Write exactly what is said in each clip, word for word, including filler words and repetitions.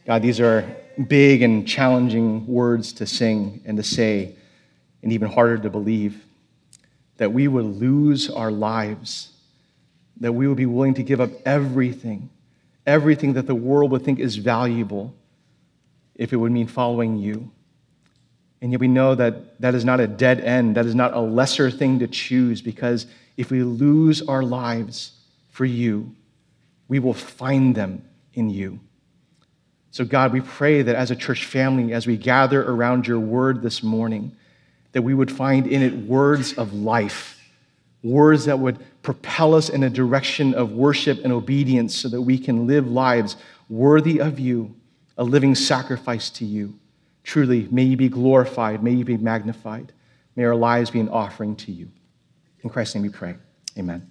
God, these are big and challenging words to sing and to say, and even harder to believe, that we would lose our lives, that we would be willing to give up everything, everything that the world would think is valuable if it would mean following you. And yet we know that that is not a dead end, that is not a lesser thing to choose, because if we lose our lives for you, we will find them in you. So God, we pray that as a church family, as we gather around your word this morning, that we would find in it words of life, words that would propel us in a direction of worship and obedience so that we can live lives worthy of you, a living sacrifice to you. Truly, may you be glorified, may you be magnified, may our lives be an offering to you. In Christ's name we pray, amen.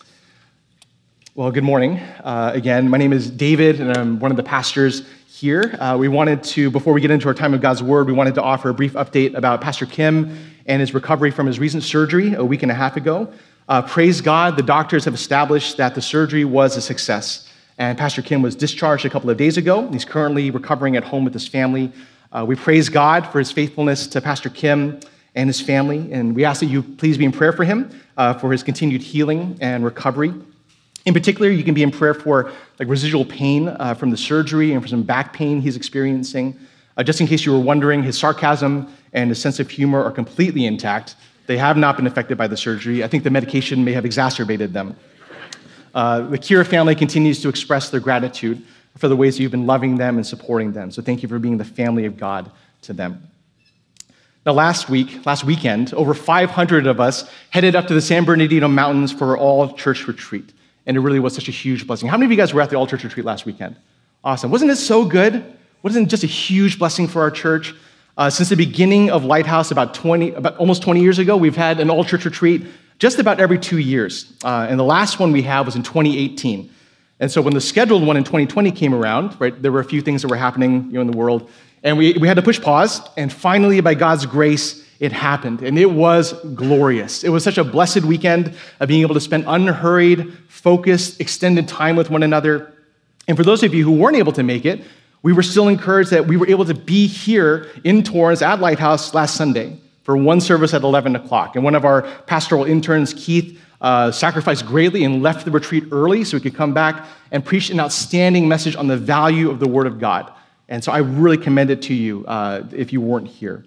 Well, good morning. Uh, again, my name is David, and I'm one of the pastors here. Uh, we wanted to, before we get into our time of God's Word, we wanted to offer a brief update about Pastor Kim and his recovery from his recent surgery a week and a half ago. Uh, praise God, the doctors have established that the surgery was a success, and Pastor Kim was discharged a couple of days ago. He's currently recovering at home with his family. Uh, we praise God for his faithfulness to Pastor Kim and his family, and we ask that you please be in prayer for him, uh, for his continued healing and recovery. In particular, you can be in prayer for like residual pain uh, from the surgery and for some back pain he's experiencing. Uh, just in case you were wondering, his sarcasm and his sense of humor are completely intact. They have not been affected by the surgery. I think the medication may have exacerbated them. Uh, the Kira family continues to express their gratitude for the ways you've been loving them and supporting them. So thank you for being the family of God to them. Now, last week, last weekend, over five hundred of us headed up to the San Bernardino Mountains for our all-church retreat. And it really was such a huge blessing. How many of you guys were at the all-church retreat last weekend? Awesome. Wasn't it so good? Wasn't it just a huge blessing for our church? Uh, since the beginning of Lighthouse about twenty, about almost twenty years ago, we've had an all-church retreat just about every two years. Uh, and the last one we had was in twenty eighteen. And so when the scheduled one in twenty twenty came around, right, there were a few things that were happening, you know, in the world, and we, we had to push pause. And finally, by God's grace, it happened, and it was glorious. It was such a blessed weekend of being able to spend unhurried, focused, extended time with one another. And for those of you who weren't able to make it, we were still encouraged that we were able to be here in Torrance at Lighthouse last Sunday for one service at eleven o'clock. And one of our pastoral interns, Keith, uh, sacrificed greatly and left the retreat early so we could come back and preach an outstanding message on the value of the Word of God. And so I really commend it to you uh, if you weren't here.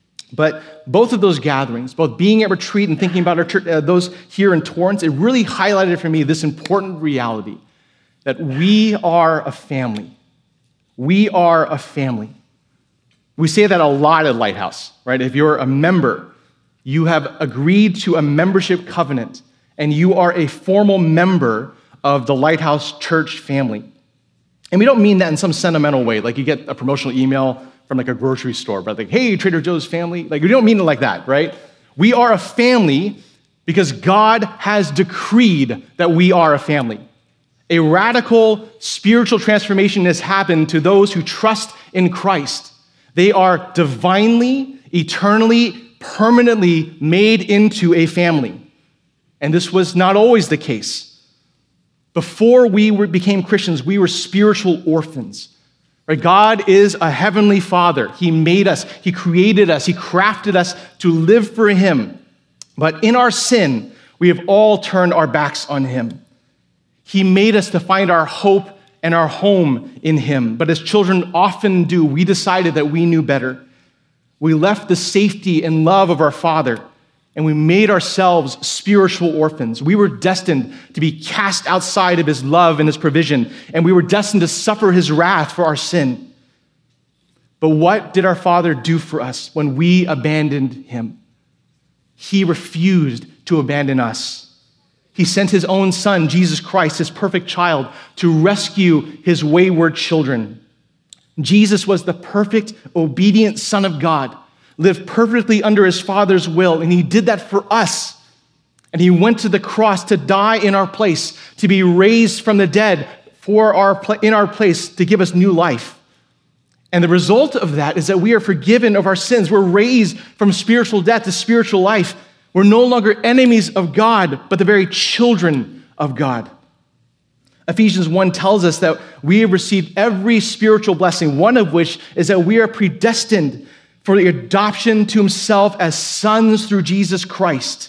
But both of those gatherings, both being at retreat and thinking about our church, uh, those here in Torrance, it really highlighted for me this important reality that we are a family. We are a family. We say that a lot at Lighthouse, right? If you're a member, you have agreed to a membership covenant, and you are a formal member of the Lighthouse Church family. And we don't mean that in some sentimental way, like you get a promotional email from like a grocery store, but like, hey, Trader Joe's family. Like, we don't mean it like that, right? We are a family because God has decreed that we are a family. A radical spiritual transformation has happened to those who trust in Christ. They are divinely, eternally, permanently made into a family. And this was not always the case. Before we were, became Christians, we were spiritual orphans. Right? God is a heavenly Father. He made us. He created us. He crafted us to live for Him. But in our sin, we have all turned our backs on Him. He made us to find our hope and our home in Him. But as children often do, we decided that we knew better. We left the safety and love of our Father, and we made ourselves spiritual orphans. We were destined to be cast outside of His love and His provision, and we were destined to suffer His wrath for our sin. But what did our Father do for us when we abandoned Him? He refused to abandon us. He sent His own Son, Jesus Christ, His perfect child, to rescue His wayward children. Jesus was the perfect, obedient Son of God, lived perfectly under His Father's will, and He did that for us. And He went to the cross to die in our place, to be raised from the dead for our in our place to give us new life. And the result of that is that we are forgiven of our sins. We're raised from spiritual death to spiritual life. We're no longer enemies of God, but the very children of God. Ephesians one tells us that we have received every spiritual blessing, one of which is that we are predestined for the adoption to himself as sons through Jesus Christ.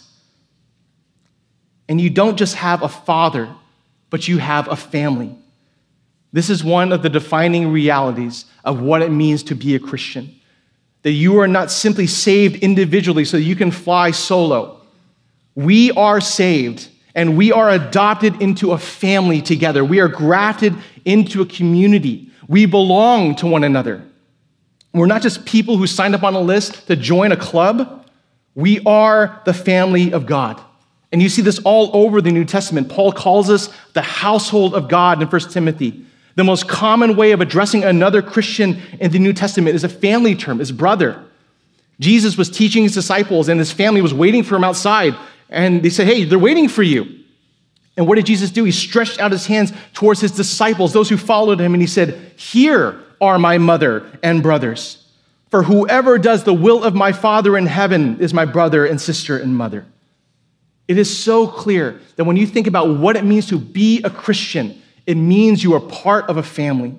And you don't just have a father, but you have a family. This is one of the defining realities of what it means to be a Christian. That you are not simply saved individually so that you can fly solo. We are saved and we are adopted into a family together. We are grafted into a community. We belong to one another. We're not just people who signed up on a list to join a club. We are the family of God. And you see this all over the New Testament. Paul calls us the household of God in First Timothy. The most common way of addressing another Christian in the New Testament is a family term, is brother. Jesus was teaching his disciples and his family was waiting for him outside. And they said, hey, they're waiting for you. And what did Jesus do? He stretched out his hands towards his disciples, those who followed him, and he said, here are my mother and brothers. For whoever does the will of my Father in heaven is my brother and sister and mother. It is so clear that when you think about what it means to be a Christian, it means you are part of a family.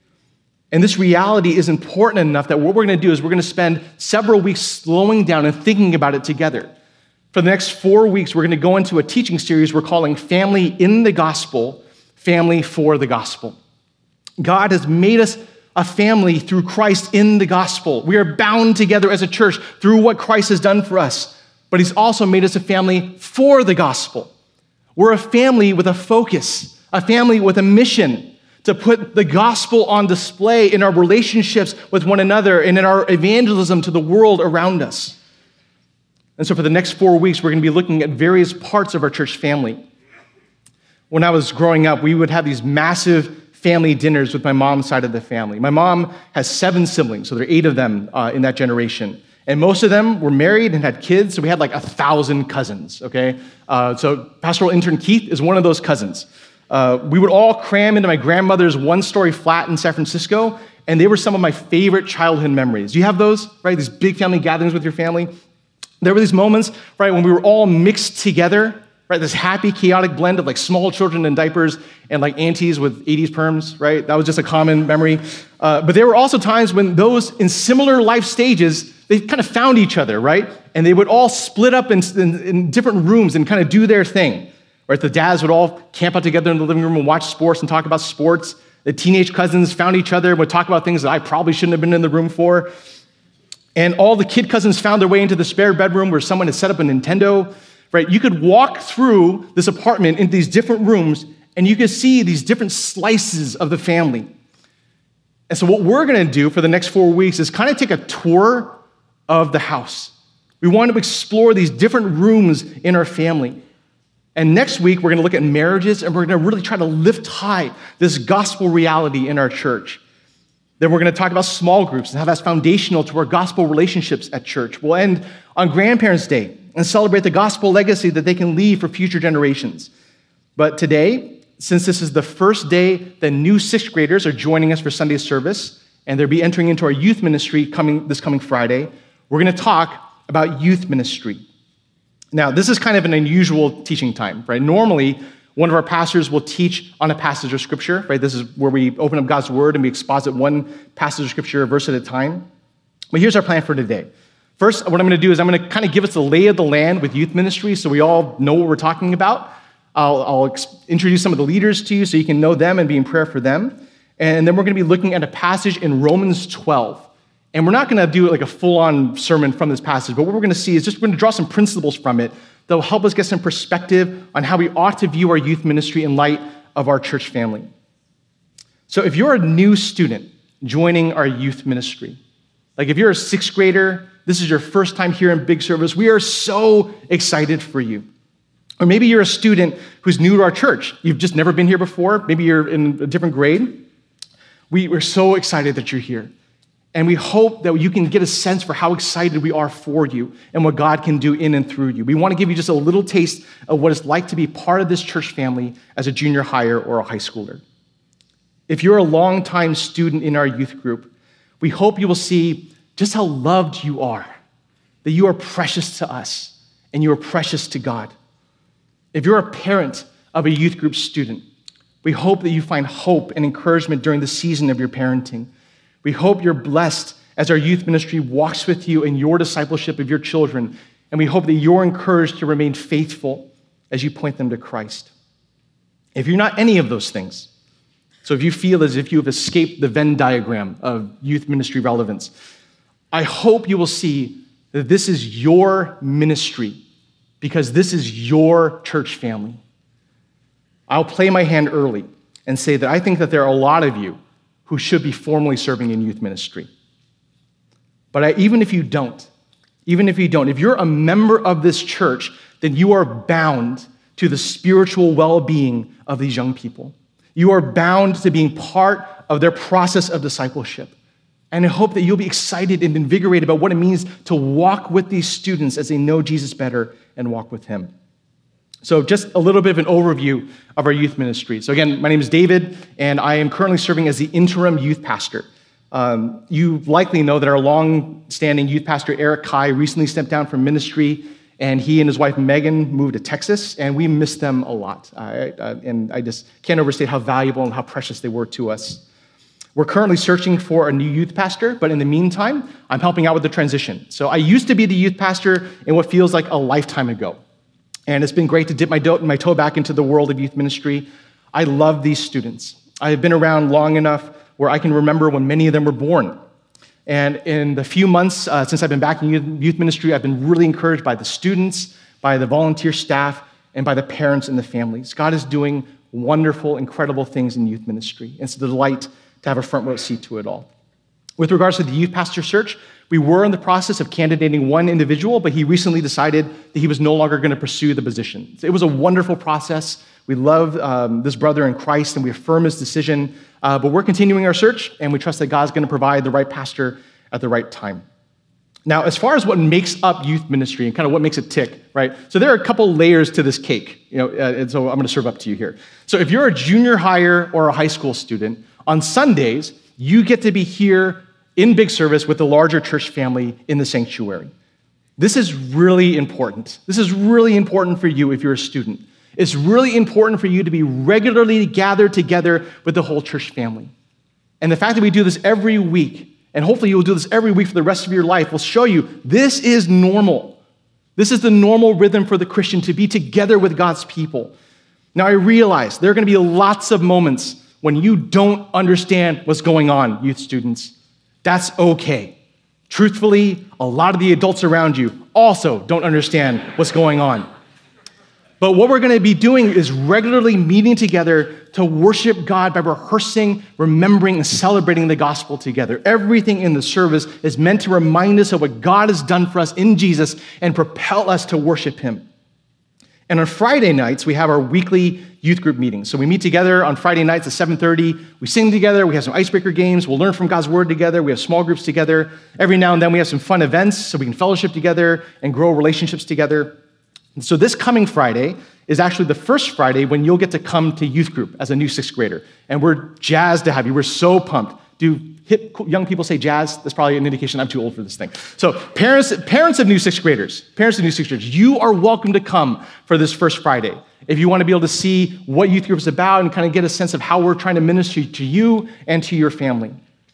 And this reality is important enough that what we're going to do is we're going to spend several weeks slowing down and thinking about it together. For the next four weeks, we're going to go into a teaching series we're calling Family in the Gospel, Family for the Gospel. God has made us a family through Christ in the gospel. We are bound together as a church through what Christ has done for us, but he's also made us a family for the gospel. We're a family with a focus, a family with a mission to put the gospel on display in our relationships with one another and in our evangelism to the world around us. And so for the next four weeks, we're going to be looking at various parts of our church family. When I was growing up, we would have these massive family dinners with my mom's side of the family. My mom has seven siblings, so there are eight of them uh, in that generation. And most of them were married and had kids, so we had like a thousand cousins, okay? Uh, so pastoral intern Keith is one of those cousins. Uh, we would all cram into my grandmother's one-story flat in San Francisco, and they were some of my favorite childhood memories. Do you have those, right? These big family gatherings with your family? There were these moments, right, when we were all mixed together, right? This happy, chaotic blend of like small children in diapers and like aunties with eighties perms, right? That was just a common memory. Uh, but there were also times when those in similar life stages, they kind of found each other, right? And they would all split up in, in, in different rooms and kind of do their thing, right? The dads would all camp out together in the living room and watch sports and talk about sports. The teenage cousins found each other and would talk about things that I probably shouldn't have been in the room for. And all the kid cousins found their way into the spare bedroom where someone had set up a Nintendo, right? You could walk through this apartment into these different rooms and you could see these different slices of the family. And so what we're going to do for the next four weeks is kind of take a tour of the house. We want to explore these different rooms in our family. And next week, we're going to look at marriages and we're going to really try to lift high this gospel reality in our church. Then we're going to talk about small groups and how that's foundational to our gospel relationships at church. We'll end on Grandparents' Day and celebrate the gospel legacy that they can leave for future generations. But today, since this is the first day that new sixth graders are joining us for Sunday service, and they'll be entering into our youth ministry coming this coming Friday, we're going to talk about youth ministry. Now, this is kind of an unusual teaching time, right? Normally, one of our pastors will teach on a passage of scripture, right? This is where we open up God's word and we exposit one passage of scripture, a verse at a time. But here's our plan for today. First, what I'm going to do is I'm going to kind of give us the lay of the land with youth ministry so we all know what we're talking about. I'll, I'll ex- introduce some of the leaders to you so you can know them and be in prayer for them. And then we're going to be looking at a passage in Romans twelve. And we're not going to do like a full-on sermon from this passage, but what we're going to see is just we're going to draw some principles from it that will help us get some perspective on how we ought to view our youth ministry in light of our church family. So if you're a new student joining our youth ministry, like if you're a sixth grader, this is your first time here in Big Service, we are so excited for you. Or maybe you're a student who's new to our church. You've just never been here before. Maybe you're in a different grade. We, we're so excited that you're here. And we hope that you can get a sense for how excited we are for you and what God can do in and through you. We want to give you just a little taste of what it's like to be part of this church family as a junior higher or a high schooler. If you're a longtime student in our youth group, we hope you will see just how loved you are, that you are precious to us and you are precious to God. If you're a parent of a youth group student, We hope that you find hope and encouragement during the season of your parenting. We hope you're blessed as our youth ministry walks with you in your discipleship of your children, and we hope that you're encouraged to remain faithful as you point them to Christ. If you're not any of those things, so if you feel as if you have escaped the Venn diagram of youth ministry relevance, I hope you will see that this is your ministry because this is your church family. I'll play my hand early and say that I think that there are a lot of you who should be formally serving in youth ministry. But I, even if you don't, even if you don't, if you're a member of this church, then you are bound to the spiritual well-being of these young people. You are bound to being part of their process of discipleship. And I hope that you'll be excited and invigorated about what it means to walk with these students as they know Jesus better and walk with him. So just a little bit of an overview of our youth ministry. So again, my name is David, and I am currently serving as the interim youth pastor. Um, you likely know that our long-standing youth pastor, Eric Kai, recently stepped down from ministry, and he and his wife, Megan, moved to Texas, and we miss them a lot. I, I, and I just can't overstate how valuable and how precious they were to us. We're currently searching for a new youth pastor, but in the meantime, I'm helping out with the transition. So I used to be the youth pastor in what feels like a lifetime ago. And it's been great to dip my, do- my toe back into the world of youth ministry. I love these students. I have been around long enough where I can remember when many of them were born. And in the few months uh, since I've been back in youth, youth ministry, I've been really encouraged by the students, by the volunteer staff, and by the parents and the families. God is doing wonderful, incredible things in youth ministry. It's a delight to have a front row seat to it all. With regards to the youth pastor search, we were in the process of candidating one individual, but he recently decided that he was no longer going to pursue the position. So it was a wonderful process. We love um, this brother in Christ, and we affirm his decision, uh, but we're continuing our search, and we trust that God's going to provide the right pastor at the right time. Now, as far as what makes up youth ministry and kind of what makes it tick, right? So there are a couple layers to this cake, you know, uh, and so I'm going to serve up to you here. So if you're a junior higher or a high school student, on Sundays, you get to be here in big service with the larger church family in the sanctuary. This is really important. This is really important for you if you're a student. It's really important for you to be regularly gathered together with the whole church family. And the fact that we do this every week, and hopefully you'll do this every week for the rest of your life, will show you this is normal. This is the normal rhythm for the Christian to be together with God's people. Now, I realize there are going to be lots of moments when you don't understand what's going on, youth students. That's okay. Truthfully, a lot of the adults around you also don't understand what's going on. But what we're going to be doing is regularly meeting together to worship God by rehearsing, remembering, and celebrating the gospel together. Everything in the service is meant to remind us of what God has done for us in Jesus and propel us to worship him. And on Friday nights, we have our weekly youth group meetings. So we meet together on Friday nights at seven thirty. We sing together. We have some icebreaker games. We'll learn from God's word together. We have small groups together. Every now and then, we have some fun events so we can fellowship together and grow relationships together. And so this coming Friday is actually the first Friday when you'll get to come to youth group as a new sixth grader. And we're jazzed to have you. We're so pumped. Do hip young people say jazz? That's probably an indication I'm too old for this thing. So parents, parents of new sixth graders, parents of new sixth graders, you are welcome to come for this first Friday. If you want to be able to see what youth group is about and kind of get a sense of how we're trying to minister to you and to your family.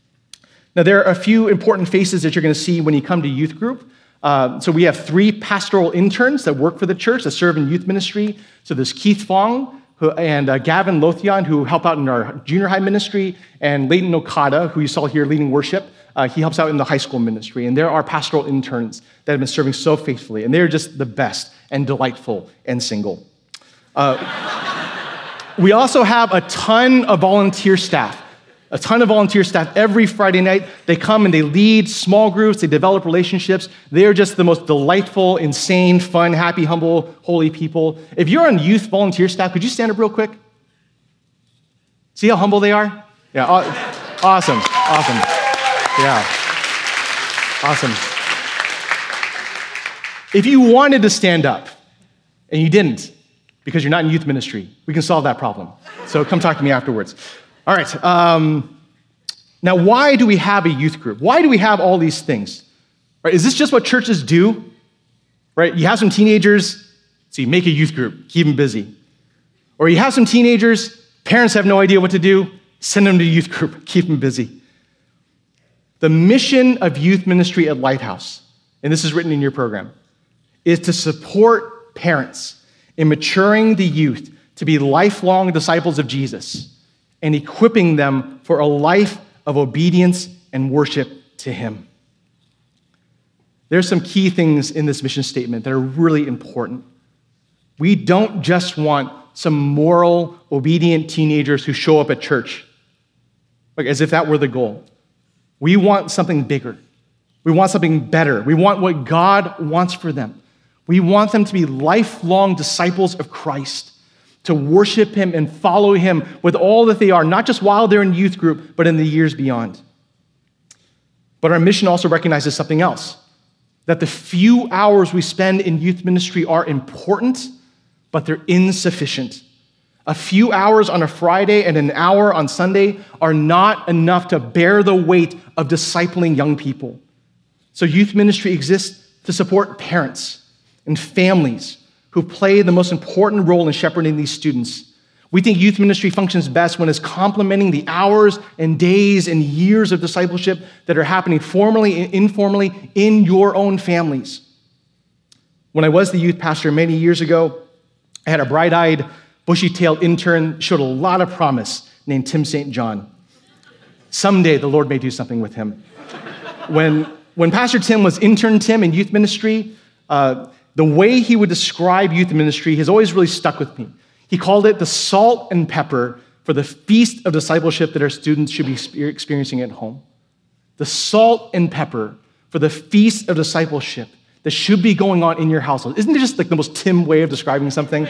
Now, there are a few important faces that you're going to see when you come to youth group. Uh, so we have three pastoral interns that work for the church that serve in youth ministry. So there's Keith Fong who, and uh, Gavin Lothian, who help out in our junior high ministry, and Leighton Okada, who you saw here leading worship. Uh, he helps out in the high school ministry. And there are pastoral interns that have been serving so faithfully. And they're just the best and delightful and single. Uh, we also have a ton of volunteer staff. A ton of volunteer staff every Friday night. They come and they lead small groups. They develop relationships. They are just the most delightful, insane, fun, happy, humble, holy people. If you're on youth volunteer staff, could you stand up real quick? See how humble they are? Yeah, awesome, awesome. Yeah, awesome. If you wanted to stand up and you didn't because you're not in youth ministry, we can solve that problem. So come talk to me afterwards. All right, um, now why do we have a youth group? Why do we have all these things? Right, is this just what churches do? Right, you have some teenagers, so you make a youth group, keep them busy. Or you have some teenagers, Parents have no idea what to do. Send them to youth group. Keep them busy. The mission of youth ministry at Lighthouse, and this is written in your program, is to support parents in maturing the youth to be lifelong disciples of Jesus and equipping them for a life of obedience and worship to him. There's some key things in this mission statement that are really important. We don't just want some moral, obedient teenagers who show up at church, like as if that were the goal. We want something bigger. We want something better. We want what God wants for them. We want them to be lifelong disciples of Christ, to worship him and follow him with all that they are, not just while they're in youth group, but in the years beyond. But our mission also recognizes something else, that the few hours we spend in youth ministry are important, but they're insufficient. A few hours on a Friday and an hour on Sunday are not enough to bear the weight of discipling young people. So youth ministry exists to support parents and families who play the most important role in shepherding these students. We think youth ministry functions best when it's complementing the hours and days and years of discipleship that are happening formally and informally in your own families. When I was the youth pastor many years ago, I had a bright-eyed, bushy-tailed intern, showed a lot of promise, named Tim Saint John. Someday the Lord may do something with him. When, when Pastor Tim was intern Tim in youth ministry, uh, the way he would describe youth ministry has always really stuck with me. He called it the salt and pepper for the feast of discipleship that our students should be experiencing at home. The salt and pepper for the feast of discipleship that should be going on in your household. Isn't it just like the most Tim way of describing something?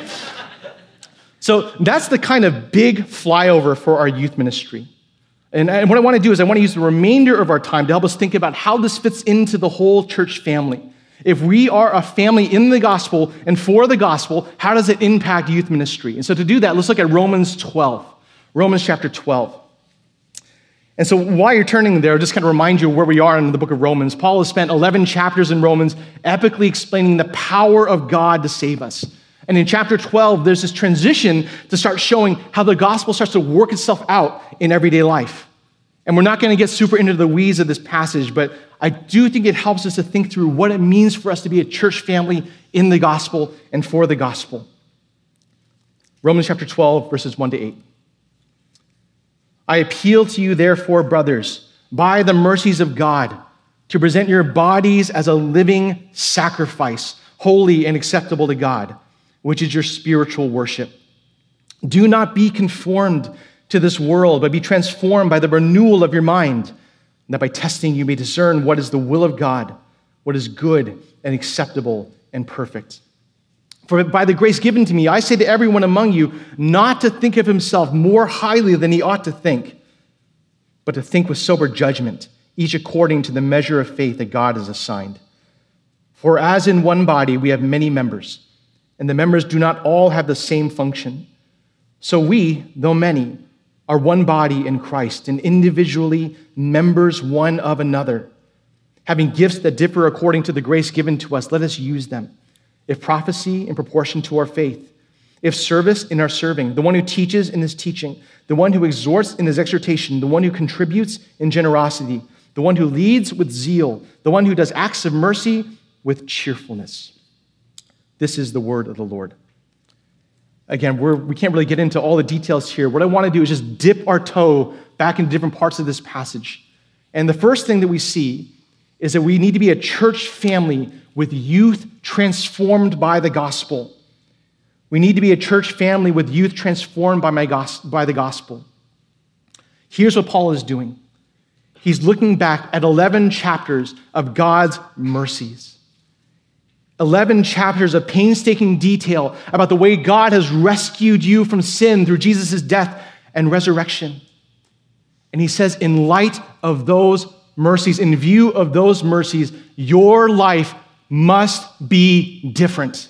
So that's the kind of big flyover for our youth ministry. And what I want to do is I want to use the remainder of our time to help us think about how this fits into the whole church family. If we are a family in the gospel and for the gospel, how does it impact youth ministry? And so to do that, let's look at Romans twelve, Romans chapter twelve. And so while you're turning there, I'll just kind of remind you where we are in the book of Romans. Paul has spent eleven chapters in Romans epically explaining the power of God to save us. And in chapter twelve, there's this transition to start showing how the gospel starts to work itself out in everyday life. And we're not going to get super into the weeds of this passage, but I do think it helps us to think through what it means for us to be a church family in the gospel and for the gospel. Romans chapter twelve, verses one to eight. I appeal to you, therefore, brothers, by the mercies of God, to present your bodies as a living sacrifice, holy and acceptable to God, which is your spiritual worship. Do not be conformed to this world, but be transformed by the renewal of your mind, that by testing you may discern what is the will of God, what is good and acceptable and perfect. For by the grace given to me, I say to everyone among you, not to think of himself more highly than he ought to think, but to think with sober judgment, each according to the measure of faith that God has assigned. For as in one body we have many members, and the members do not all have the same function, so we, though many, are one body in Christ, and individually members one of another. Having gifts that differ according to the grace given to us, let us use them. If prophecy, in proportion to our faith. If service, in our serving. The one who teaches, in his teaching. The one who exhorts, in his exhortation. The one who contributes, in generosity. The one who leads, with zeal. The one who does acts of mercy, with cheerfulness. This is the word of the Lord. Again, we're, we can't really get into all the details here. What I want to do is just dip our toe back into different parts of this passage. And the first thing that we see is that we need to be a church family with youth transformed by the gospel. We need to be a church family with youth transformed by, my gos- by the gospel. Here's what Paul is doing. He's looking back at eleven chapters of God's mercies. eleven chapters of painstaking detail about the way God has rescued you from sin through Jesus' death and resurrection. And he says, in light of those mercies, in view of those mercies, your life must be different.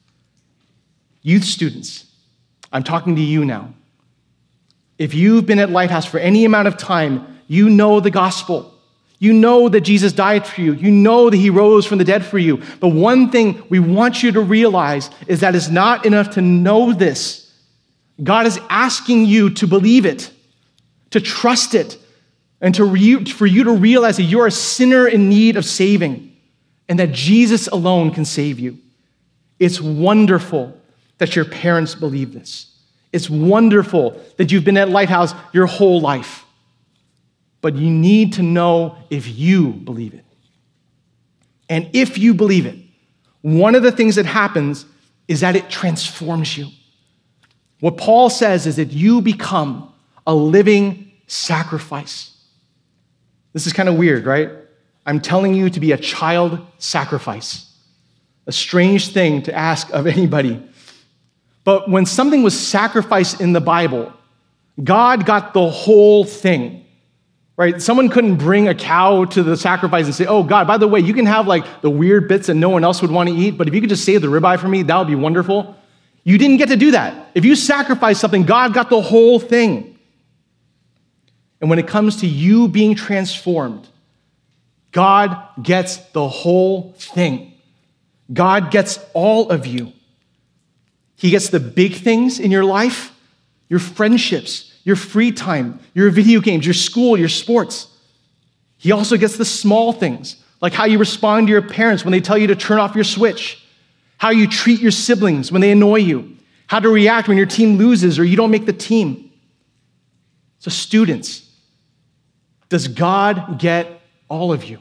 Youth students, I'm talking to you now. If you've been at Lighthouse for any amount of time, you know the gospel. You know that Jesus died for you. You know that he rose from the dead for you. But one thing we want you to realize is that it's not enough to know this. God is asking you to believe it, to trust it, and to re- for you to realize that you're a sinner in need of saving and that Jesus alone can save you. It's wonderful that your parents believe this. It's wonderful that you've been at Lighthouse your whole life. But you need to know if you believe it. And if you believe it, one of the things that happens is that it transforms you. What Paul says is that you become a living sacrifice. This is kind of weird, right? I'm telling you to be a child sacrifice. A strange thing to ask of anybody. But when something was sacrificed in the Bible, God got the whole thing, right? Someone couldn't bring a cow to the sacrifice and say, oh, God, by the way, you can have like the weird bits that no one else would want to eat, but if you could just save the ribeye for me, that would be wonderful. You didn't get to do that. If you sacrifice something, God got the whole thing. And when it comes to you being transformed, God gets the whole thing. God gets all of you. He gets the big things in your life, your friendships, your free time, your video games, your school, your sports. He also gets the small things, like how you respond to your parents when they tell you to turn off your switch, how you treat your siblings when they annoy you, how to react when your team loses or you don't make the team. So students, does God get all of you?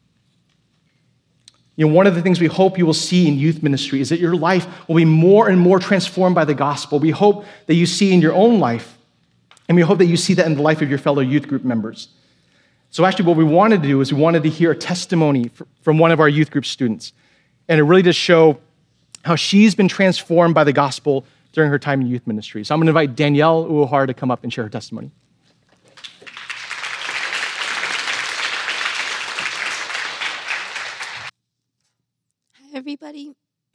You know, one of the things we hope you will see in youth ministry is that your life will be more and more transformed by the gospel. We hope that you see in your own life, and we hope that you see that in the life of your fellow youth group members. So actually what we wanted to do is we wanted to hear a testimony from one of our youth group students. And it really does show how she's been transformed by the gospel during her time in youth ministry. So I'm going to invite Danielle Uehara to come up and share her testimony. Everybody.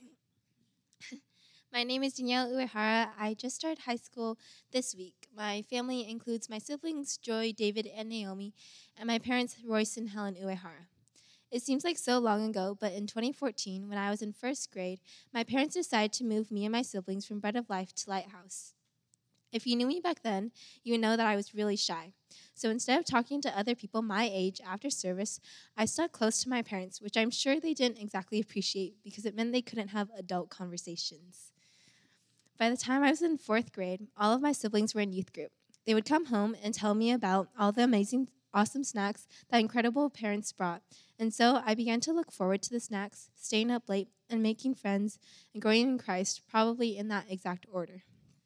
My name is Danielle Uehara. I just started high school this week. My family includes my siblings, Joy, David, and Naomi, and my parents, Royce and Helen Uehara. It seems like so long ago, but in twenty fourteen, when I was in first grade, my parents decided to move me and my siblings from Bread of Life to Lighthouse. If you knew me back then, you would know that I was really shy. So instead of talking to other people my age after service, I stuck close to my parents, which I'm sure they didn't exactly appreciate because it meant they couldn't have adult conversations. By the time I was in fourth grade, all of my siblings were in youth group. They would come home and tell me about all the amazing, awesome snacks that incredible parents brought. And so I began to look forward to the snacks, staying up late, and making friends, and growing in Christ, probably in that exact order.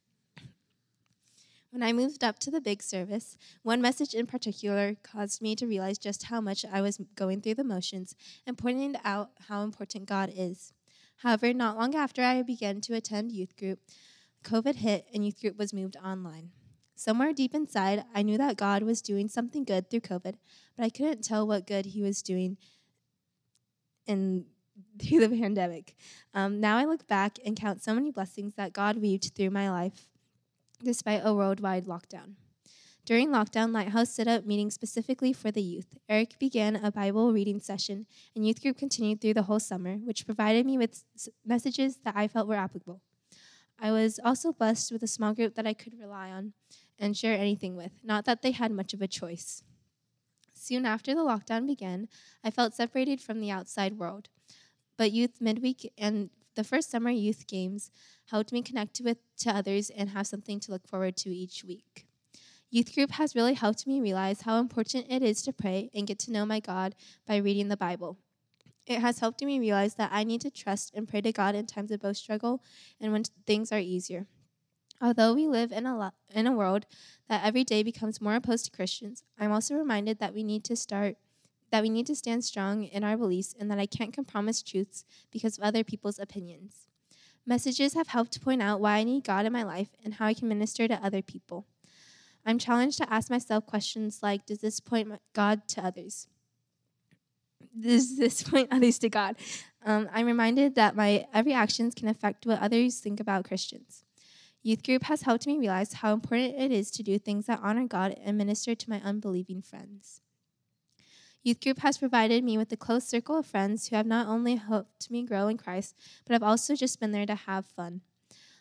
When I moved up to the big service, one message in particular caused me to realize just how much I was going through the motions and pointing out how important God is. However, not long after I began to attend youth group, COVID hit and youth group was moved online. Somewhere deep inside, I knew that God was doing something good through COVID, but I couldn't tell what good he was doing in through the pandemic. Um, now I look back and count so many blessings that God weaved through my life, despite a worldwide lockdown. During lockdown, Lighthouse set up meetings specifically for the youth. Eric began a Bible reading session, and youth group continued through the whole summer, which provided me with messages that I felt were applicable. I was also blessed with a small group that I could rely on and share anything with, not that they had much of a choice. Soon after the lockdown began, I felt separated from the outside world. But youth midweek and the first summer youth games helped me connect with to others and have something to look forward to each week. Youth group has really helped me realize how important it is to pray and get to know my God by reading the Bible. It has helped me realize that I need to trust and pray to God in times of both struggle and when things are easier. Although we live in a lo- in a world that every day becomes more opposed to Christians, I'm also reminded that we need to start that we need to stand strong in our beliefs and that I can't compromise truths because of other people's opinions. Messages have helped point out why I need God in my life and how I can minister to other people. I'm challenged to ask myself questions like, does this point God to others? Does this point others to God? Um, I'm reminded that my every actions can affect what others think about Christians. Youth group has helped me realize how important it is to do things that honor God and minister to my unbelieving friends. Youth group has provided me with a close circle of friends who have not only helped me grow in Christ, but have also just been there to have fun.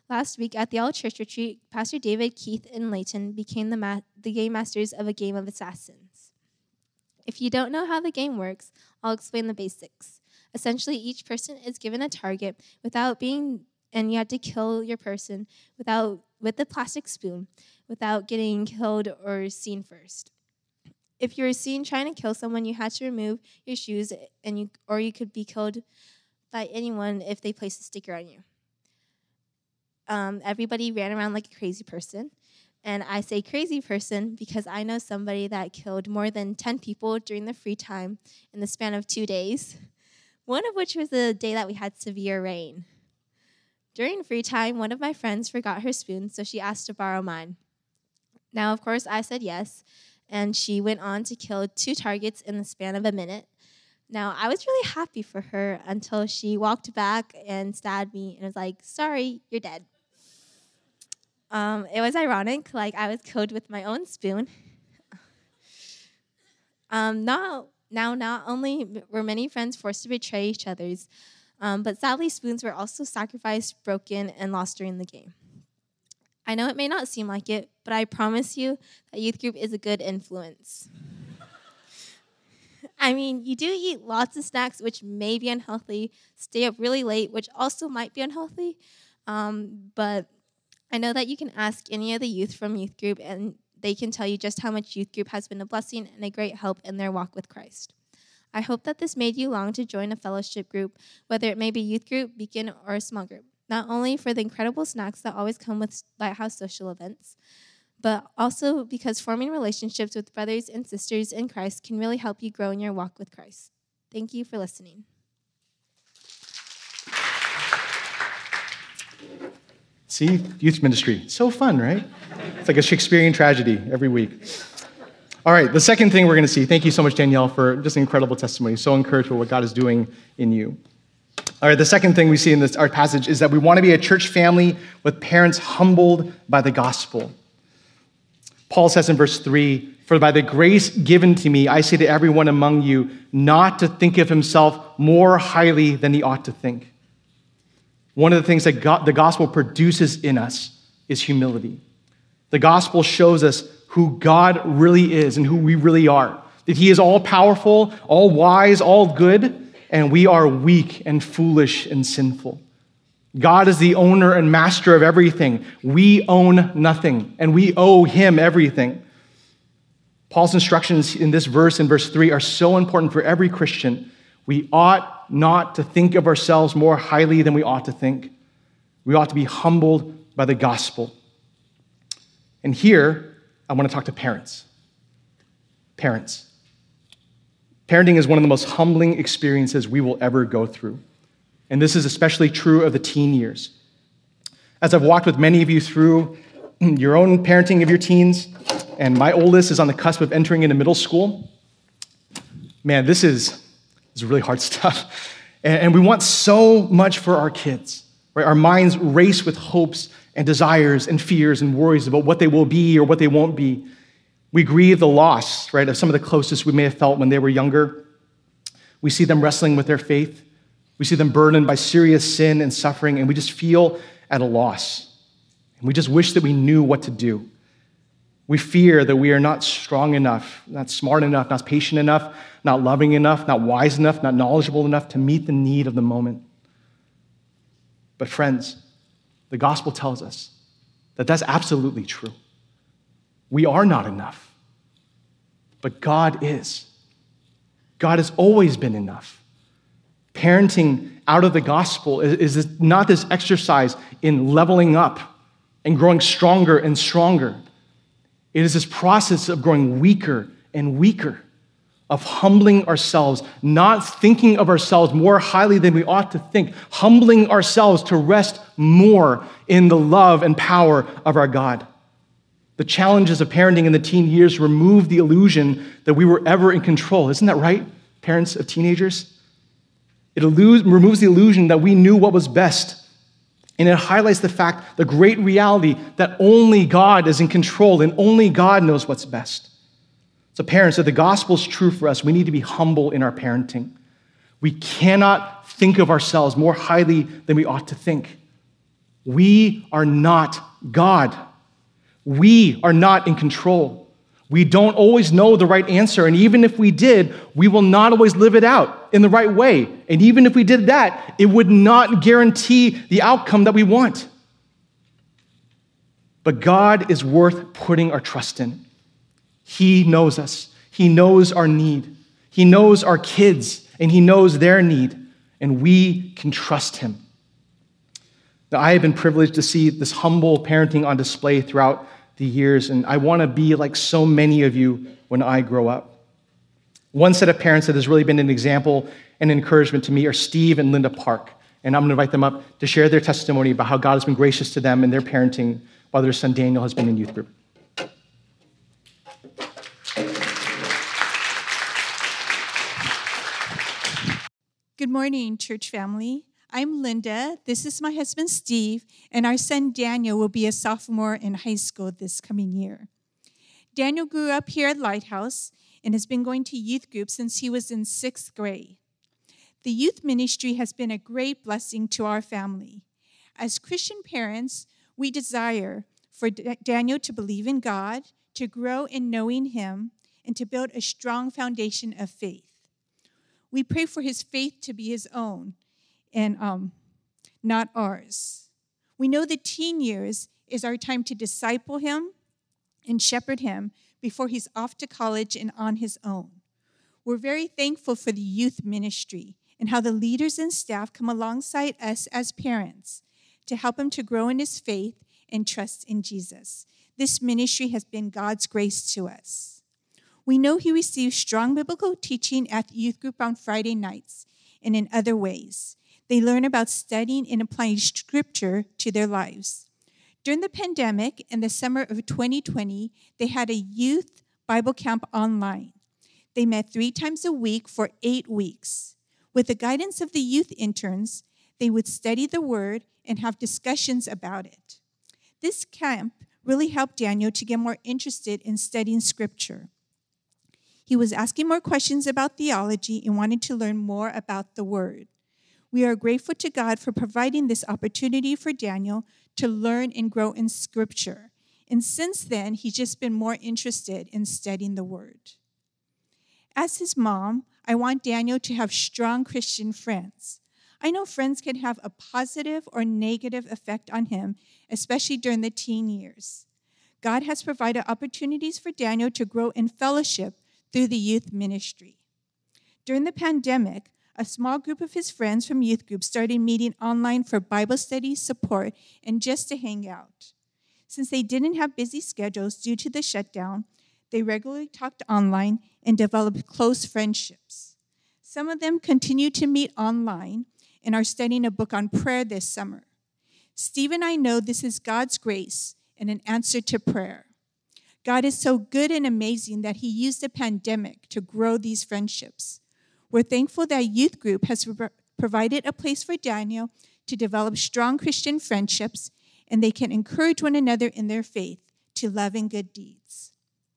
Last week at the All Church Retreat, Pastor David, Keith, and Layton became the, ma- the game masters of a game of assassins. If you don't know how the game works, I'll explain the basics. Essentially, each person is given a target without being, and you have to kill your person without with the plastic spoon, without getting killed or seen first. If you were seen trying to kill someone, you had to remove your shoes, and you or you could be killed by anyone if they placed a sticker on you. Um, everybody ran around like a crazy person. And I say crazy person because I know somebody that killed more than ten people during the free time in the span of two days, one of which was the day that we had severe rain. During free time, one of my friends forgot her spoon, so she asked to borrow mine. Now, of course, I said yes, and she went on to kill two targets in the span of a minute. Now, I was really happy for her until she walked back and stabbed me and was like, sorry, you're dead. Um, it was ironic, like I was killed with my own spoon. um, now, now, not only were many friends forced to betray each other's, um, but sadly, spoons were also sacrificed, broken, and lost during the game. I know it may not seem like it, but I promise you that youth group is a good influence. I mean, you do eat lots of snacks, which may be unhealthy, stay up really late, which also might be unhealthy, um, but I know that you can ask any of the youth from youth group, and they can tell you just how much youth group has been a blessing and a great help in their walk with Christ. I hope that this made you long to join a fellowship group, whether it may be youth group, beacon, or a small group, not only for the incredible snacks that always come with Lighthouse social events, but also because forming relationships with brothers and sisters in Christ can really help you grow in your walk with Christ. Thank you for listening. See, youth ministry, so fun, right? It's like a Shakespearean tragedy every week. All right, the second thing we're going to see, thank you so much, Danielle, for just an incredible testimony. So encouraged by what God is doing in you. All right, the second thing we see in this our passage is that we want to be a church family with parents humbled by the gospel. Paul says in verse three, "For by the grace given to me, I say to everyone among you not to think of himself more highly than he ought to think." One of the things that God, the gospel produces in us is humility. The gospel shows us who God really is and who we really are. That he is all powerful, all wise, all good, and we are weak and foolish and sinful. God is the owner and master of everything. We own nothing, and we owe him everything. Paul's instructions in this verse, in verse three, are so important for every Christian. We ought not to think of ourselves more highly than we ought to think. We ought to be humbled by the gospel. And here, I want to talk to parents. Parents. Parenting is one of the most humbling experiences we will ever go through. And this is especially true of the teen years. As I've walked with many of you through your own parenting of your teens, and my oldest is on the cusp of entering into middle school, man, this is, this is really hard stuff. And, and we want so much for our kids, right? Our minds race with hopes and desires and fears and worries about what they will be or what they won't be. We grieve the loss, right, of some of the closest we may have felt when they were younger. We see them wrestling with their faith. We see them burdened by serious sin and suffering, and we just feel at a loss. And we just wish that we knew what to do. We fear that we are not strong enough, not smart enough, not patient enough, not loving enough, not wise enough, not knowledgeable enough to meet the need of the moment. But friends, the gospel tells us that that's absolutely true. We are not enough, but God is. God has always been enough. Parenting out of the gospel is, is not this exercise in leveling up and growing stronger and stronger. It is this process of growing weaker and weaker, of humbling ourselves, not thinking of ourselves more highly than we ought to think, humbling ourselves to rest more in the love and power of our God. The challenges of parenting in the teen years remove the illusion that we were ever in control. Isn't that right, parents of teenagers? It illudes, removes the illusion that we knew what was best. And it highlights the fact, the great reality, that only God is in control and only God knows what's best. So parents, if the gospel is true for us, we need to be humble in our parenting. We cannot think of ourselves more highly than we ought to think. We are not God. We are not in control. We don't always know the right answer, and even if we did, we will not always live it out in the right way. And even if we did that, it would not guarantee the outcome that we want. But God is worth putting our trust in. He knows us. He knows our need. He knows our kids, and he knows their need, and we can trust him. Now, I have been privileged to see this humble parenting on display throughout the years, and I want to be like so many of you when I grow up. One set of parents that has really been an example and encouragement to me are Steve and Linda Park, and I'm going to invite them up to share their testimony about how God has been gracious to them in their parenting while their son Daniel has been in youth group. Good morning, church family. I'm Linda. This is my husband, Steve, and our son, Daniel, will be a sophomore in high school this coming year. Daniel grew up here at Lighthouse and has been going to youth group since he was in sixth grade. The youth ministry has been a great blessing to our family. As Christian parents, we desire for D- Daniel to believe in God, to grow in knowing him, and to build a strong foundation of faith. We pray for his faith to be his own and um, not ours. We know the teen years is our time to disciple him and shepherd him before he's off to college and on his own. We're very thankful for the youth ministry and how the leaders and staff come alongside us as parents to help him to grow in his faith and trust in Jesus. This ministry has been God's grace to us. We know he receives strong biblical teaching at the youth group on Friday nights and in other ways. They learn about studying and applying scripture to their lives. During the pandemic, in the summer of twenty twenty, they had a youth Bible camp online. They met three times a week for eight weeks. With the guidance of the youth interns, they would study the word and have discussions about it. This camp really helped Daniel to get more interested in studying scripture. He was asking more questions about theology and wanted to learn more about the word. We are grateful to God for providing this opportunity for Daniel to learn and grow in scripture. And since then, he's just been more interested in studying the word. As his mom, I want Daniel to have strong Christian friends. I know friends can have a positive or negative effect on him, especially during the teen years. God has provided opportunities for Daniel to grow in fellowship through the youth ministry. During the pandemic, a small group of his friends from youth group started meeting online for Bible study, support, and just to hang out. Since they didn't have busy schedules due to the shutdown, they regularly talked online and developed close friendships. Some of them continue to meet online and are studying a book on prayer this summer. Steve and I know this is God's grace and an answer to prayer. God is so good and amazing that he used the pandemic to grow these friendships. We're thankful that youth group has pro- provided a place for Daniel to develop strong Christian friendships, and they can encourage one another in their faith to love and good deeds.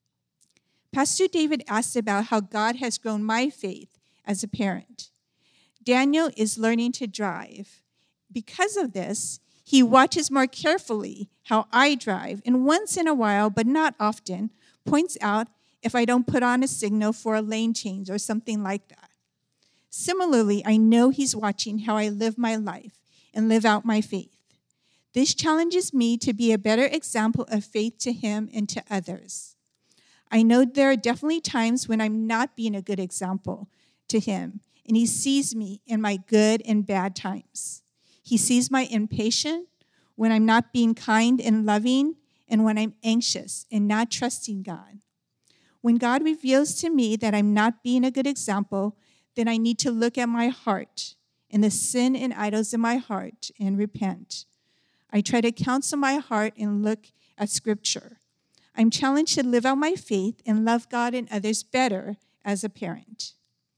Pastor David asked about how God has grown my faith as a parent. Daniel is learning to drive. Because of this, he watches more carefully how I drive, and once in a while, but not often, points out if I don't put on a signal for a lane change or something like that. Similarly, I know he's watching how I live my life and live out my faith. This challenges me to be a better example of faith to him and to others. I know there are definitely times when I'm not being a good example to him, and he sees me in my good and bad times. He sees my impatience when I'm not being kind and loving, and when I'm anxious and not trusting God. When God reveals to me that I'm not being a good example, then I need to look at my heart and the sin and idols in my heart and repent. I try to counsel my heart and look at Scripture. I'm challenged to live out my faith and love God and others better as a parent.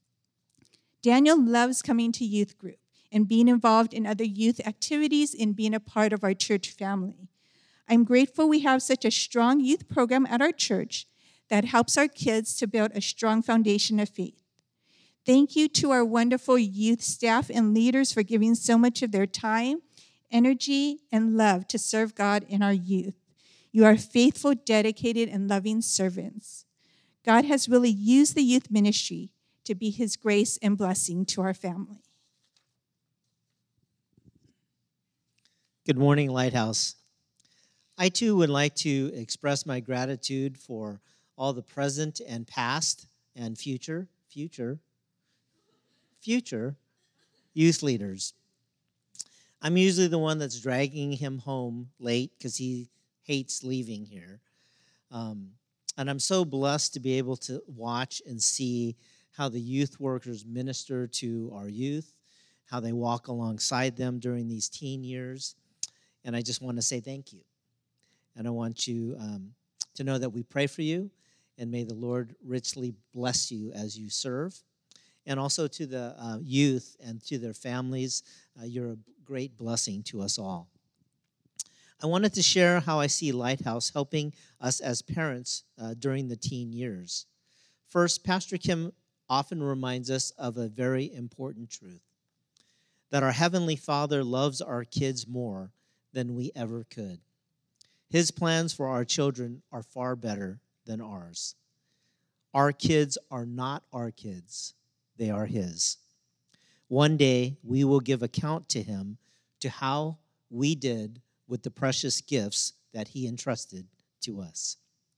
Daniel loves coming to youth group and being involved in other youth activities and being a part of our church family. I'm grateful we have such a strong youth program at our church that helps our kids to build a strong foundation of faith. Thank you to our wonderful youth staff and leaders for giving so much of their time energy and love to serve God in our youth. You are faithful, dedicated, and loving servants. God has really used the youth ministry to be his grace and blessing to our family. Good morning, Lighthouse. I too would like to express my gratitude for all the present and past and future, future, future youth leaders. I'm usually the one that's dragging him home late because he hates leaving here. Um, and I'm so blessed to be able to watch and see how the youth workers minister to our youth, how they walk alongside them during these teen years. And I just want to say thank you. And I want you um, to know that we pray for you, and may the Lord richly bless you as you serve. And also to the uh, youth and to their families, uh, you're a great blessing to us all. I wanted to share how I see Lighthouse helping us as parents uh, during the teen years. First, Pastor Kim often reminds us of a very important truth, that our Heavenly Father loves our kids more than we ever could. His plans for our children are far better than ours. Our kids are not our kids. They are his. One day, we will give account to him to how we did with the precious gifts that he entrusted to us.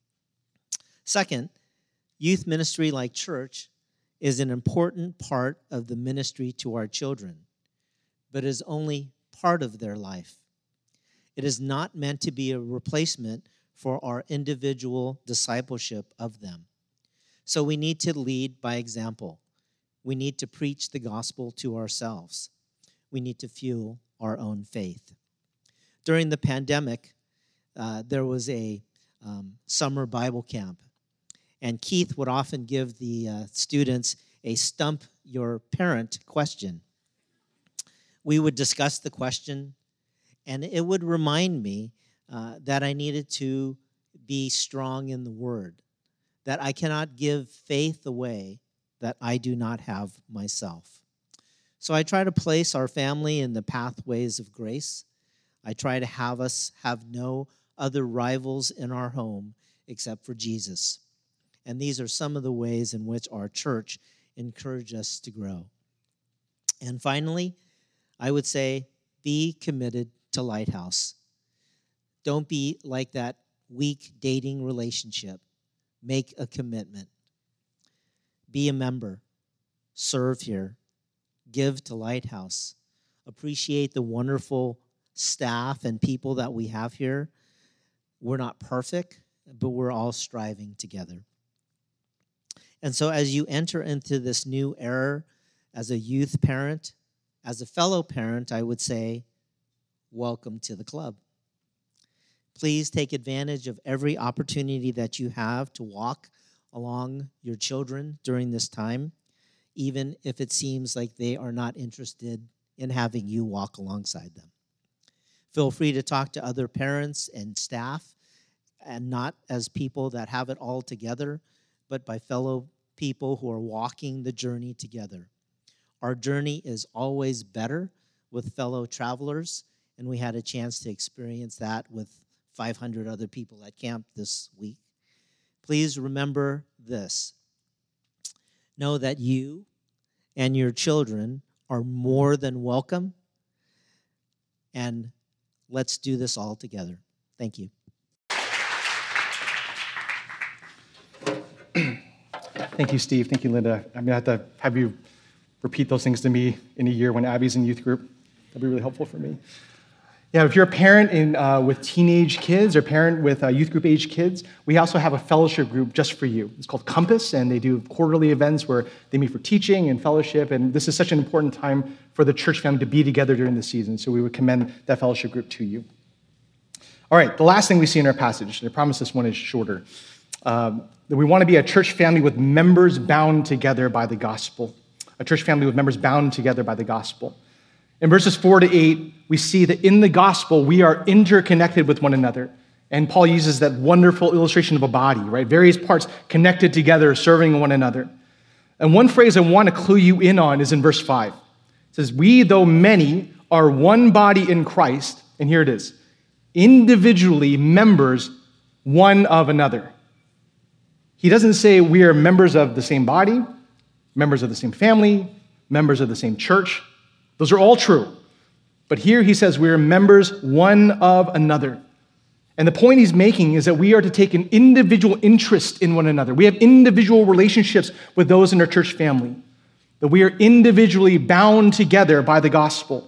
Second, youth ministry like church is an important part of the ministry to our children, but is only part of their life. It is not meant to be a replacement for our individual discipleship of them. So we need to lead by example. We need to preach the gospel to ourselves. We need to fuel our own faith. During the pandemic, uh, there was a um, summer Bible camp, and Keith would often give the uh, students a stump your parent question. We would discuss the question, and it would remind me uh, that I needed to be strong in the Word, that I cannot give faith away that I do not have myself. So I try to place our family in the pathways of grace. I try to have us have no other rivals in our home except for Jesus. And these are some of the ways in which our church encourages us to grow. And finally, I would say, be committed to Lighthouse. Don't be like that weak dating relationship. Make a commitment. Be a member. Serve here. Give to Lighthouse. Appreciate the wonderful staff and people that we have here. We're not perfect, but we're all striving together. And so as you enter into this new era as a youth parent, as a fellow parent, I would say, welcome to the club. Please take advantage of every opportunity that you have to walk along your children during this time, even if it seems like they are not interested in having you walk alongside them. Feel free to talk to other parents and staff, and not as people that have it all together, but by fellow people who are walking the journey together. Our journey is always better with fellow travelers, and we had a chance to experience that with five hundred other people at camp this week. Please remember this. Know that you and your children are more than welcome, and let's do this all together. Thank you. Thank you, Steve. Thank you, Linda. I'm going to have to have you repeat those things to me in a year when Abby's in youth group. That'd be really helpful for me. Yeah, if you're a parent in, uh, with teenage kids or parent with uh, youth group age kids, we also have a fellowship group just for you. It's called Compass, and they do quarterly events where they meet for teaching and fellowship, and this is such an important time for the church family to be together during the season, so we would commend that fellowship group to you. All right, the last thing we see in our passage, and I promise this one is shorter, um, that we want to be a church family with members bound together by the gospel. A church family with members bound together by the gospel. In verses four to eight, we see that in the gospel, we are interconnected with one another. And Paul uses that wonderful illustration of a body, right? Various parts connected together, serving one another. And one phrase I want to clue you in on is in verse five. It says, we, though many, are one body in Christ, and here it is, individually members one of another. He doesn't say we are members of the same body, members of the same family, members of the same church. Those are all true. But here he says we are members one of another. And the point he's making is that we are to take an individual interest in one another. We have individual relationships with those in our church family, that we are individually bound together by the gospel.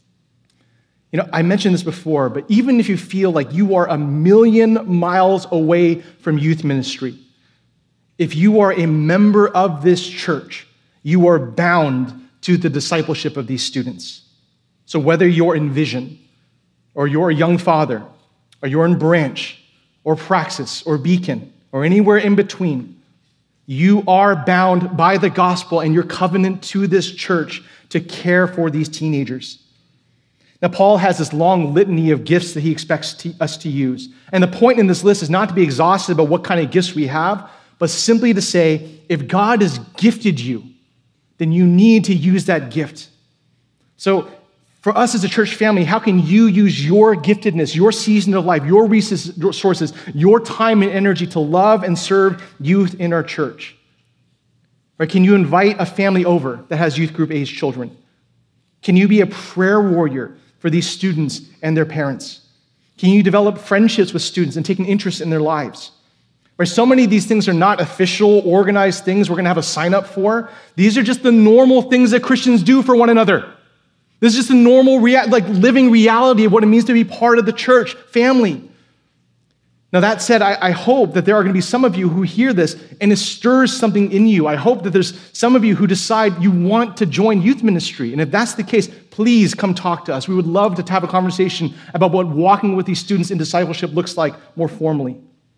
You know, I mentioned this before, but even if you feel like you are a million miles away from youth ministry, if you are a member of this church, you are bound to the discipleship of these students. So whether you're in Vision, or you're a young father, or you're in Branch, or Praxis, or Beacon, or anywhere in between, you are bound by the gospel and your covenant to this church to care for these teenagers. Now, Paul has this long litany of gifts that he expects to, us to use. And the point in this list is not to be exhaustive about what kind of gifts we have, but simply to say, if God has gifted you, then you need to use that gift. So for us as a church family, how can you use your giftedness, your season of life, your resources, your time and energy to love and serve youth in our church? Right? Can you invite a family over that has youth group age children? Can you be a prayer warrior for these students and their parents? Can you develop friendships with students and take an interest in their lives? Right? So many of these things are not official, organized things we're going to have a sign up for. These are just the normal things that Christians do for one another. This is just the normal, rea- like living reality of what it means to be part of the church family. Now, that said, I, I hope that there are going to be some of you who hear this and it stirs something in you. I hope that there's some of you who decide you want to join youth ministry. And if that's the case, please come talk to us. We would love to have a conversation about what walking with these students in discipleship looks like more formally.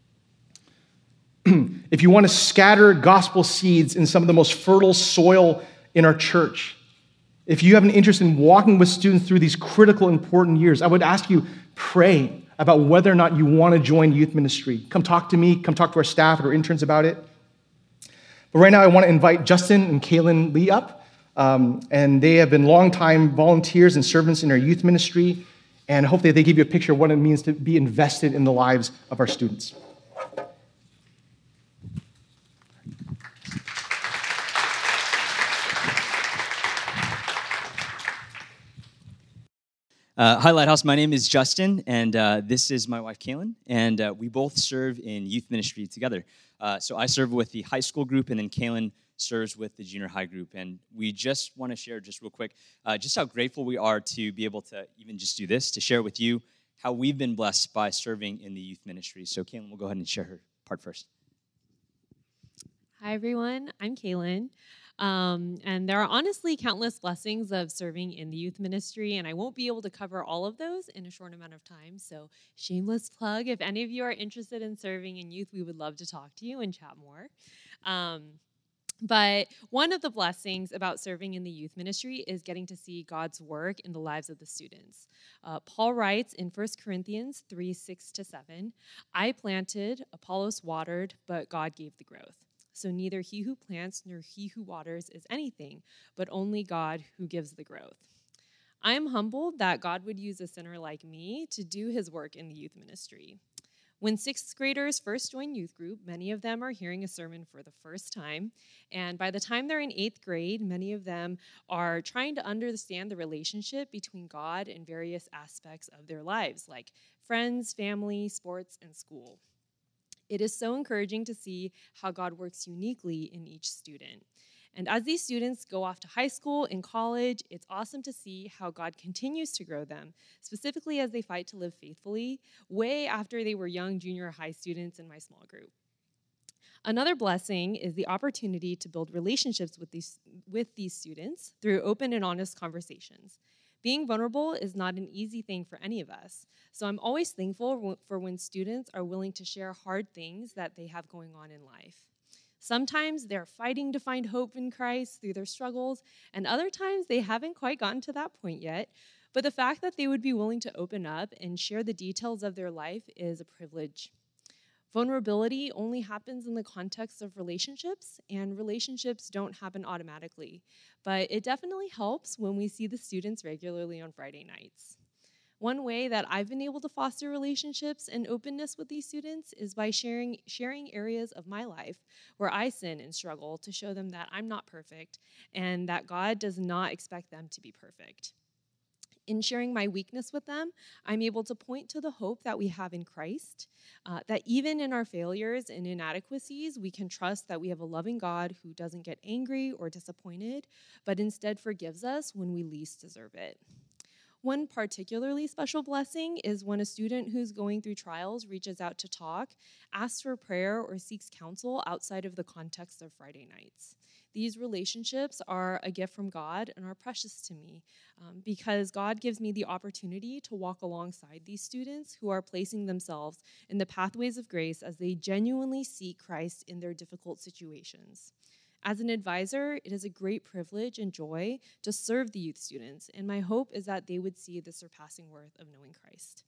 If you want to scatter gospel seeds in some of the most fertile soil in our church, if you have an interest in walking with students through these critical, important years, I would ask you, pray about whether or not you want to join youth ministry. Come talk to me, come talk to our staff or interns about it. But right now, I want to invite Justin and Kaylin Lee up. Um, and they have been longtime volunteers and servants in our youth ministry. And hopefully they give you a picture of what it means to be invested in the lives of our students. Uh, hi, Lighthouse. My name is Justin, and uh, this is my wife, Kaylin, and uh, we both serve in youth ministry together. Uh, so I serve with the high school group, and then Kaylin serves with the junior high group. And we just want to share just real quick uh, just how grateful we are to be able to even just do this, to share with you how we've been blessed by serving in the youth ministry. So Kaylin will go ahead and share her part first. Hi, everyone. I'm Kaylin. Um, and there are honestly countless blessings of serving in the youth ministry, and I won't be able to cover all of those in a short amount of time. So shameless plug, if any of you are interested in serving in youth, we would love to talk to you and chat more. Um, but one of the blessings about serving in the youth ministry is getting to see God's work in the lives of the students. Uh, Paul writes in First Corinthians three, six to seven, I planted, Apollos watered, but God gave the growth. So neither he who plants nor he who waters is anything, but only God who gives the growth. I am humbled that God would use a sinner like me to do his work in the youth ministry. When sixth graders first join youth group, many of them are hearing a sermon for the first time. And by the time they're in eighth grade, many of them are trying to understand the relationship between God and various aspects of their lives, like friends, family, sports, and school. It is so encouraging to see how God works uniquely in each student. And as these students go off to high school and college, it's awesome to see how God continues to grow them, specifically as they fight to live faithfully, way after they were young junior high students in my small group. Another blessing is the opportunity to build relationships with these, with these students through open and honest conversations. Being vulnerable is not an easy thing for any of us. So I'm always thankful for when students are willing to share hard things that they have going on in life. Sometimes they're fighting to find hope in Christ through their struggles, and other times they haven't quite gotten to that point yet. But the fact that they would be willing to open up and share the details of their life is a privilege. Vulnerability only happens in the context of relationships, and relationships don't happen automatically. But it definitely helps when we see the students regularly on Friday nights. One way that I've been able to foster relationships and openness with these students is by sharing, sharing areas of my life where I sin and struggle to show them that I'm not perfect and that God does not expect them to be perfect. In sharing my weakness with them, I'm able to point to the hope that we have in Christ, uh, that even in our failures and inadequacies, we can trust that we have a loving God who doesn't get angry or disappointed, but instead forgives us when we least deserve it. One particularly special blessing is when a student who's going through trials reaches out to talk, asks for prayer, or seeks counsel outside of the context of Friday nights. These relationships are a gift from God and are precious to me um, because God gives me the opportunity to walk alongside these students who are placing themselves in the pathways of grace as they genuinely seek Christ in their difficult situations. As an advisor, it is a great privilege and joy to serve the youth students, and my hope is that they would see the surpassing worth of knowing Christ.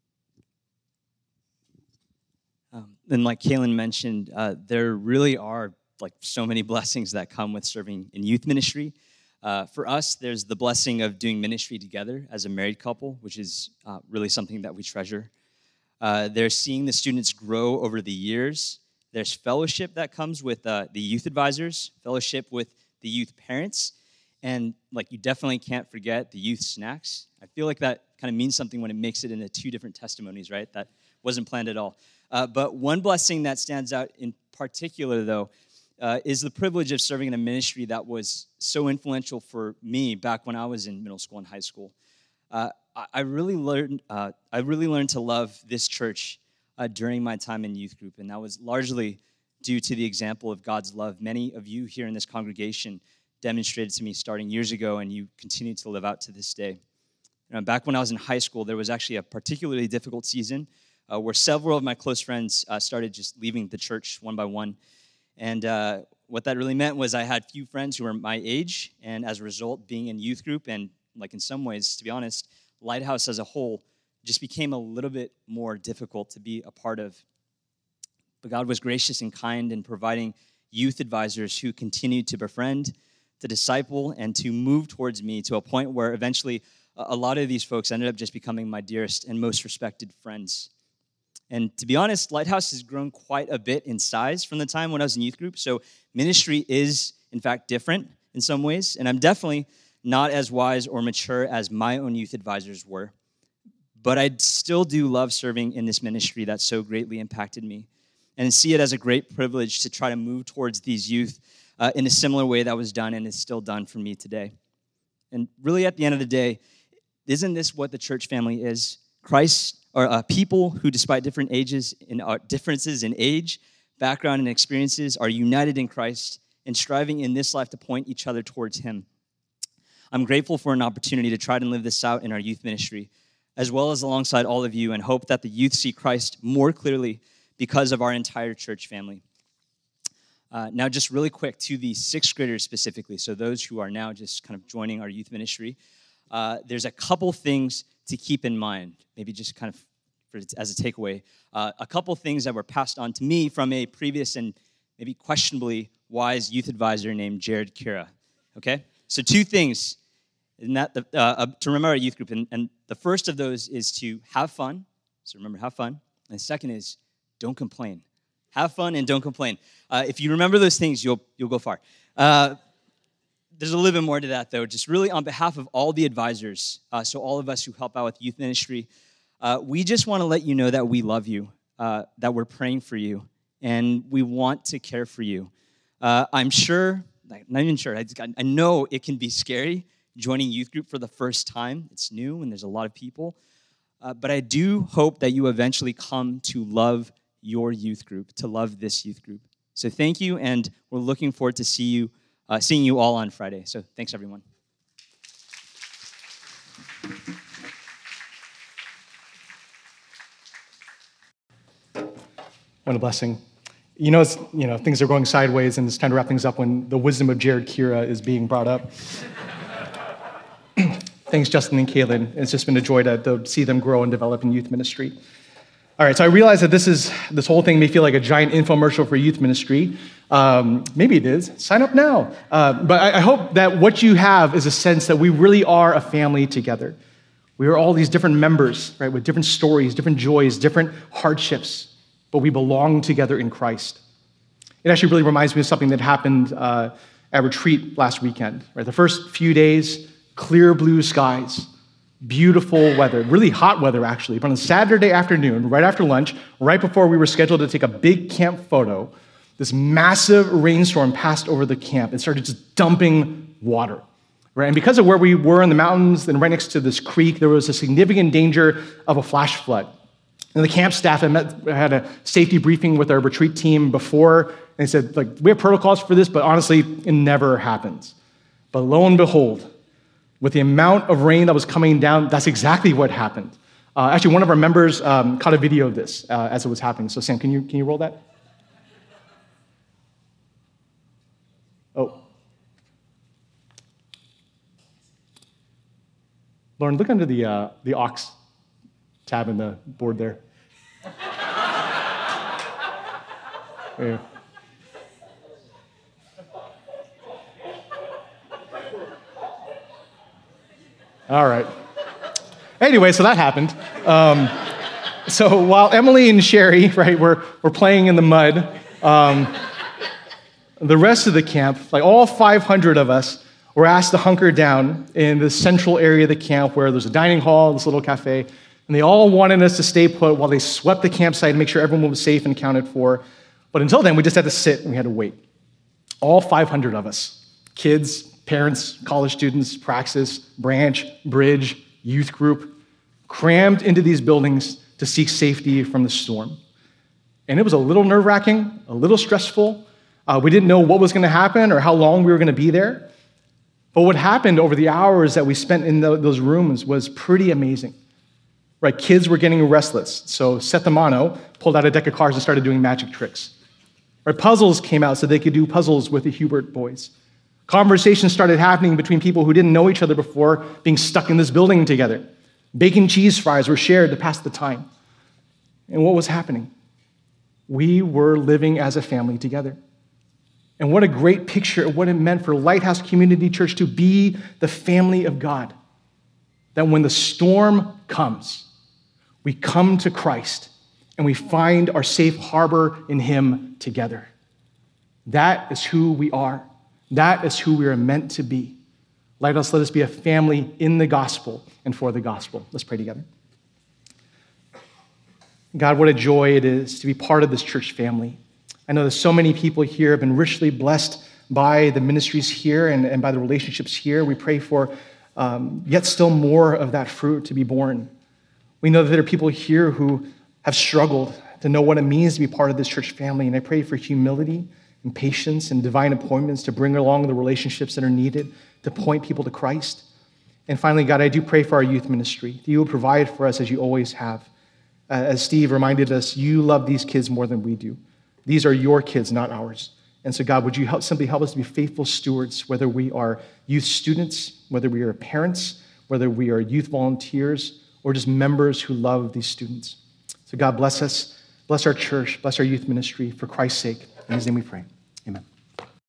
Um, and like Kaylin mentioned, uh, there really are like so many blessings that come with serving in youth ministry. Uh, for us, there's the blessing of doing ministry together as a married couple, which is uh, really something that we treasure. Uh, there's seeing the students grow over the years. There's fellowship that comes with uh, the youth advisors, fellowship with the youth parents, and like you definitely can't forget the youth snacks. I feel like that kind of means something when it makes it into two different testimonies, right? That wasn't planned at all. Uh, but one blessing that stands out in particular, though, uh, is the privilege of serving in a ministry that was so influential for me back when I was in middle school and high school. Uh, I, I really learned. Uh, I really learned to love this church Uh, during my time in youth group, and that was largely due to the example of God's love many of you here in this congregation demonstrated to me starting years ago, and you continue to live out to this day. You know, back when I was in high school, there was actually a particularly difficult season uh, where several of my close friends uh, started just leaving the church one by one, and uh, what that really meant was I had few friends who were my age, and as a result, being in youth group, and like in some ways, to be honest, Lighthouse as a whole just became a little bit more difficult to be a part of. But God was gracious and kind in providing youth advisors who continued to befriend, to disciple, and to move towards me to a point where eventually a lot of these folks ended up just becoming my dearest and most respected friends. And to be honest, Lighthouse has grown quite a bit in size from the time when I was in youth group, so ministry is, in fact, different in some ways, and I'm definitely not as wise or mature as my own youth advisors were. But I still do love serving in this ministry that so greatly impacted me and see it as a great privilege to try to move towards these youth uh, in a similar way that was done and is still done for me today. And really at the end of the day, isn't this what the church family is? Christ, or uh, people who despite different ages and uh, differences in age, background, and experiences are united in Christ and striving in this life to point each other towards him. I'm grateful for an opportunity to try to live this out in our youth ministry, as well as alongside all of you, and hope that the youth see Christ more clearly because of our entire church family. Uh, now, just really quick to the sixth graders specifically, so those who are now just kind of joining our youth ministry, uh, there's a couple things to keep in mind, maybe just kind of for, as a takeaway, uh, a couple things that were passed on to me from a previous and maybe questionably wise youth advisor named Jared Kira, okay? So two things. And that the, uh, to remember our youth group, and, and the first of those is to have fun. So remember, have fun. And the second is don't complain. Have fun and don't complain. Uh, if you remember those things, you'll you'll go far. Uh, there's a little bit more to that, though. Just really on behalf of all the advisors, uh, so all of us who help out with youth ministry, uh, we just want to let you know that we love you, uh, that we're praying for you, and we want to care for you. Uh, I'm sure, like, not even sure. I, I know it can be scary joining youth group for the first time. It's new and there's a lot of people. Uh, but I do hope that you eventually come to love your youth group, to love this youth group. So thank you, and we're looking forward to see you, uh, seeing you all on Friday. So thanks, everyone. What a blessing. You know, it's, you know, things are going sideways, and it's time to wrap things up when the wisdom of Jared Kira is being brought up. Thanks, Justin and Kaylin. It's just been a joy to, to see them grow and develop in youth ministry. All right, so I realize that this is this whole thing may feel like a giant infomercial for youth ministry. Um, maybe it is. Sign up now. Uh, but I, I hope that what you have is a sense that we really are a family together. We are all these different members, right, with different stories, different joys, different hardships, but we belong together in Christ. It actually really reminds me of something that happened uh, at retreat last weekend. Right, the first few days, clear blue skies, beautiful weather, really hot weather actually. But on Saturday afternoon, right after lunch, right before we were scheduled to take a big camp photo, this massive rainstorm passed over the camp and started just dumping water. Right? And because of where we were in the mountains and right next to this creek, there was a significant danger of a flash flood. And the camp staff had, met, had a safety briefing with our retreat team before, and they said, like, we have protocols for this, but honestly, it never happens. But lo and behold, with the amount of rain that was coming down, that's exactly what happened. Uh, actually, one of our members um, caught a video of this uh, as it was happening. So Sam, can you, can you roll that? Oh. Lauren, look under the, uh, the aux tab in the board there. Yeah. All right. Anyway, so that happened. Um, so while Emily and Sherry, right, were, were playing in the mud, um, the rest of the camp, like all five hundred of us, were asked to hunker down in the central area of the camp where there's a dining hall, this little cafe, and they all wanted us to stay put while they swept the campsite and make sure everyone was safe and accounted for. But until then, we just had to sit and we had to wait. All five hundred of us, kids, parents, college students, Praxis, Branch, Bridge, youth group, crammed into these buildings to seek safety from the storm. And it was a little nerve-wracking, a little stressful. Uh, we didn't know what was going to happen or how long we were going to be there. But what happened over the hours that we spent in the, those rooms was pretty amazing. Right? Kids were getting restless. So Seth Amano pulled out a deck of cards and started doing magic tricks. Right? Puzzles came out so they could do puzzles with the Hubert boys. Conversations started happening between people who didn't know each other before being stuck in this building together. Bacon cheese fries were shared to pass the time. And what was happening? We were living as a family together. And what a great picture of what it meant for Lighthouse Community Church to be the family of God. That when the storm comes, we come to Christ and we find our safe harbor in Him together. That is who we are. That is who we are meant to be. Lighthouse, let us be a family in the gospel and for the gospel. Let's pray together. God, what a joy it is to be part of this church family. I know that so many people here have been richly blessed by the ministries here and, and by the relationships here. We pray for um, yet still more of that fruit to be born. We know that there are people here who have struggled to know what it means to be part of this church family, and I pray for humility and patience and divine appointments to bring along the relationships that are needed to point people to Christ. And finally, God, I do pray for our youth ministry, that you will provide for us as you always have. Uh, as Steve reminded us, you love these kids more than we do. These are your kids, not ours. And so, God, would you help, simply help us to be faithful stewards, whether we are youth students, whether we are parents, whether we are youth volunteers, or just members who love these students. So, God, bless us. Bless our church. Bless our youth ministry. For Christ's sake. In His name we pray. Amen.